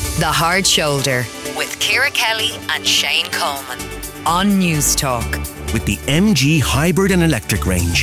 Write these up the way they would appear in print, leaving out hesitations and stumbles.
The Hard Shoulder with Ciara Kelly and Shane Coleman on News Talk. With the MG hybrid and electric range.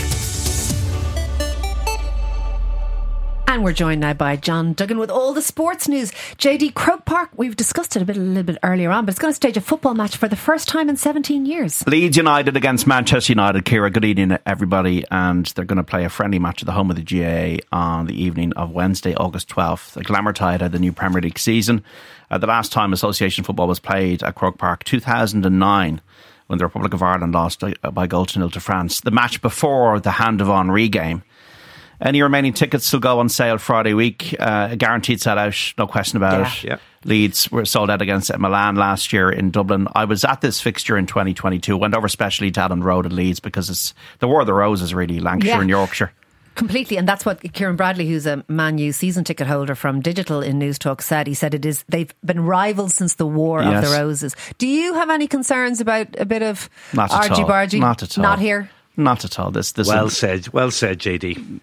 And we're joined now by John Duggan with all the sports news. JD, Croke Park, we've discussed it a little bit earlier on, but it's going to stage a football match for the first time in 17 years. Leeds United against Manchester United. Ciara, good evening everybody. And they're going to play a friendly match at the home of the GAA on the evening of Wednesday, August 12th. The glamour tide of the new Premier League season. The last time association football was played at Croke Park, 2009. When the Republic of Ireland lost by goal to 0 to France. The match before the Hand of Henri game. Any remaining tickets still go on sale Friday week. Guaranteed sell out, no question about it. Yeah. Leeds were sold out against Milan last year in Dublin. I was at this fixture in 2022. Went over specially to Allen Road at Leeds because it's the War of the Roses, really, Lancashire and Yorkshire. Completely, and that's what Kieran Bradley, who's a Man U season ticket holder from Digital in News Talk, said. He said they've been rivals since the War of the Roses. Do you have any concerns about a bit of argy-bargy? Not at all. Not here? Not at all. This well said, JD.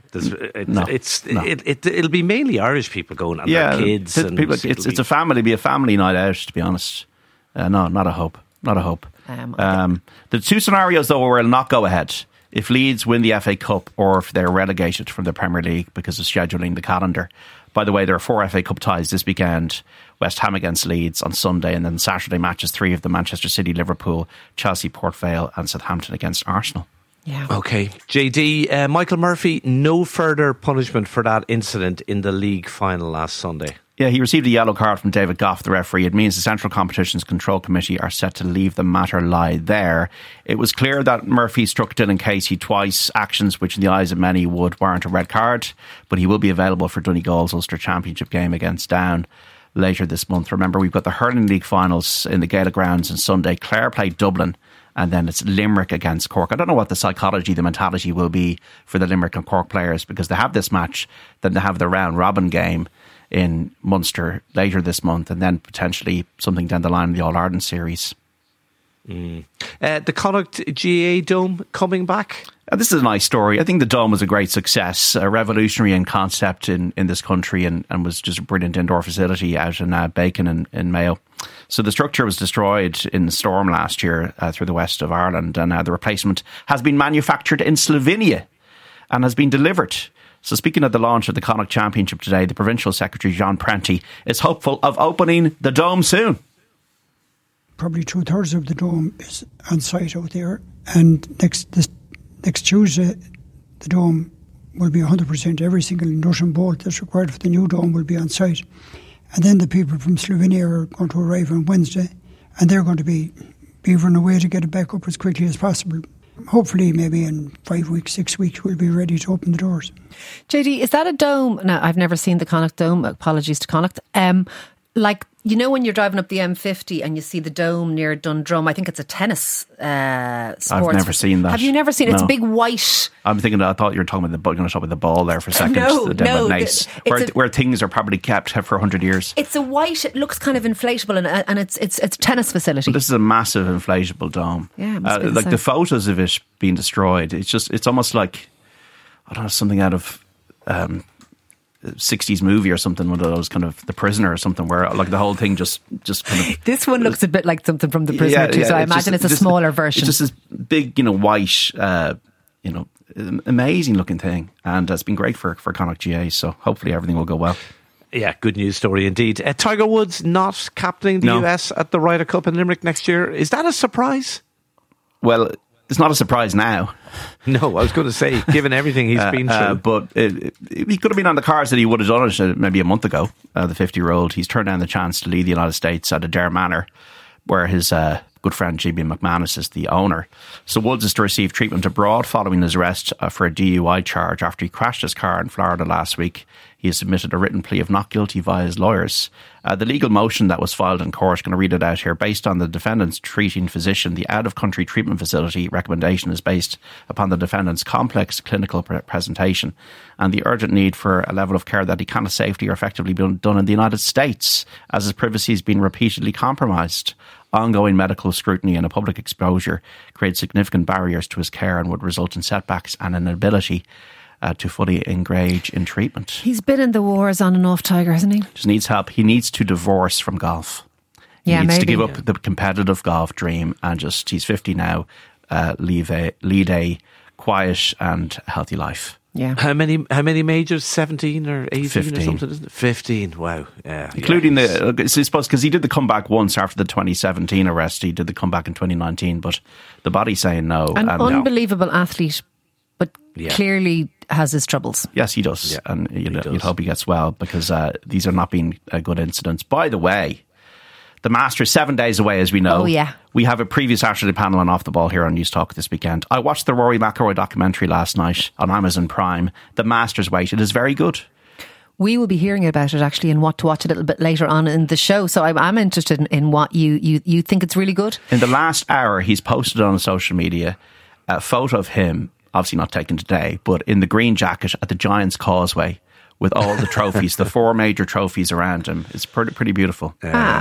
It'll be mainly Irish people going and their kids. It's a family. Be a family night out. To be honest, no, not a hope. Not a hope. The two scenarios though will not go ahead. If Leeds win the FA Cup or if they're relegated from the Premier League because of scheduling the calendar. By the way, there are 4 FA Cup ties this weekend. West Ham against Leeds on Sunday, and then Saturday matches 3 of the Manchester City, Liverpool, Chelsea, Port Vale and Southampton against Arsenal. Yeah. Okay. JD, Michael Murphy, no further punishment for that incident in the league final last Sunday. Yeah, he received a yellow card from David Goff, the referee. It means the Central Competitions Control Committee are set to leave the matter lie there. It was clear that Murphy struck Dylan Casey twice, actions which in the eyes of many would warrant a red card, but he will be available for Donegal's Ulster Championship game against Down later this month. Remember, we've got the Hurling League finals in the Gaelic grounds on Sunday. Clare play Dublin, and then it's Limerick against Cork. I don't know what the psychology, the mentality will be for the Limerick and Cork players, because they have this match, then they have the round robin game in Munster later this month, and then potentially something down the line in the All-Ireland series. The Connacht GAA Dome coming back? This is a nice story. I think the Dome was a great success, revolutionary in concept in this country, and was just a brilliant indoor facility out in Bacon in Mayo. So the structure was destroyed in the storm last year through the west of Ireland, and the replacement has been manufactured in Slovenia and has been delivered. So speaking of the launch of the Connacht Championship today, the Provincial Secretary John Prenti is hopeful of opening the Dome soon. Probably 2/3 of the Dome is on site out there, and next Tuesday the Dome will be 100%. Every single nut and bolt that's required for the new Dome will be on site, and then the people from Slovenia are going to arrive on Wednesday, and they're going to be beavering away to get it back up as quickly as possible. Hopefully maybe in 5 weeks, 6 weeks we'll be ready to open the doors. JD, is that a dome? Now, I've never seen the Connacht Dome, apologies to Connacht. Like, you know when you're driving up the M50 and you see the dome near Dundrum, I think it's a tennis sports. I've never seen that. Have you never seen it? No. It's a big white... I thought you were talking about going to talk about the ball there for a second. No. Where things are probably kept for 100 years. It's a white, it looks kind of inflatable, and it's a tennis facility. But this is a massive inflatable dome. Yeah, like the photos of it being destroyed, it's almost like, I don't know, something out of 60s movie or something, one of those kind of The Prisoner or something, where like the whole thing just kind of... This one looks a bit like something from The Prisoner too, so I imagine it's a smaller version. It's just this big, white, amazing looking thing, and it's been great for Connacht GA, so hopefully everything will go well. Yeah, good news story indeed. Tiger Woods not captaining the US at the Ryder Cup in Limerick next year. Is that a surprise? Well, it's not a surprise now. No, I was going to say, given everything he's been through. But he could have been on the cards that he would have done it maybe a month ago, the 50-year-old. He's turned down the chance to lead the United States at Adare Manor, where his good friend G.B. McManus is the owner. So Woods is to receive treatment abroad following his arrest for a DUI charge after he crashed his car in Florida last week. He has submitted a written plea of not guilty via his lawyers. The legal motion that was filed in court, going to read it out here, based on the defendant's treating physician, the out-of-country treatment facility recommendation is based upon the defendant's complex clinical presentation and the urgent need for a level of care that he cannot safely or effectively be done in the United States, as his privacy has been repeatedly compromised. Ongoing medical scrutiny and a public exposure create significant barriers to his care and would result in setbacks and inability to fully engage in treatment. He's been in the wars on and off, Tiger, hasn't he? Just needs help. He needs to divorce from golf. He needs to give up the competitive golf dream and just, he's 50 now, lead a quiet and healthy life. Yeah. How many majors? 17 or 18 15. or something, isn't it? 15. Wow. Yeah. Including I suppose, because he did the comeback once after the 2017 arrest. He did the comeback in 2019, but the body's saying no. An unbelievable athlete, but clearly has his troubles. Yes, he does. Yeah, and you'd hope he gets well, because these are not being good incidents. By the way, the Masters 7 days away, as we know. Oh, yeah. We have a previous Saturday panel on Off the Ball here on News Talk this weekend. I watched the Rory McIlroy documentary last night on Amazon Prime. The Masters Wait. It is very good. We will be hearing about it actually and what to watch a little bit later on in the show. So I'm interested in what you think it's really good. In the last hour, he's posted on social media a photo of him, obviously not taken today, but in the green jacket at the Giants Causeway, with all the trophies, the 4 major trophies around him. It's pretty beautiful.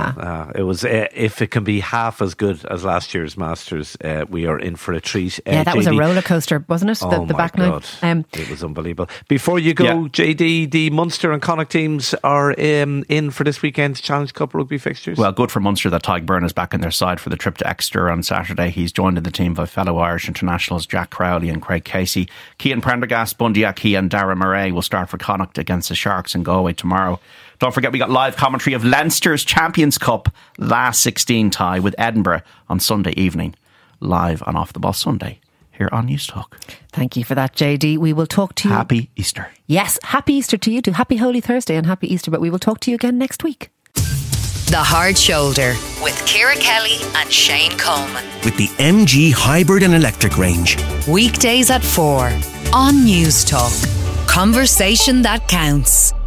It was, if it can be half as good as last year's Masters, we are in for a treat. That JD, was a roller coaster, wasn't it? The back God. nine. It was unbelievable. Before you go, JD, the Munster and Connacht teams are in for this weekend's Challenge Cup rugby fixtures. Well, good for Munster that Tyg Byrne is back in their side for the trip to Exeter on Saturday. He's joined in the team by fellow Irish internationals Jack Crowley and Craig Casey. Cian Prendergast, Bundy Aki and Dara Murray will start for Connacht against the Sharks in Galway tomorrow. Don't forget, we got live commentary of Leinster's Champions Cup last 16 tie with Edinburgh on Sunday evening, live on Off the Ball Sunday here on News Talk. Thank you for that, JD. We will talk to you. Happy Easter. Yes, happy Easter to you too. Happy Holy Thursday and happy Easter, but we will talk to you again next week. The Hard Shoulder with Ciara Kelly and Shane Coleman. With the MG Hybrid and Electric range. Weekdays at 4 on News Talk. Conversation that counts.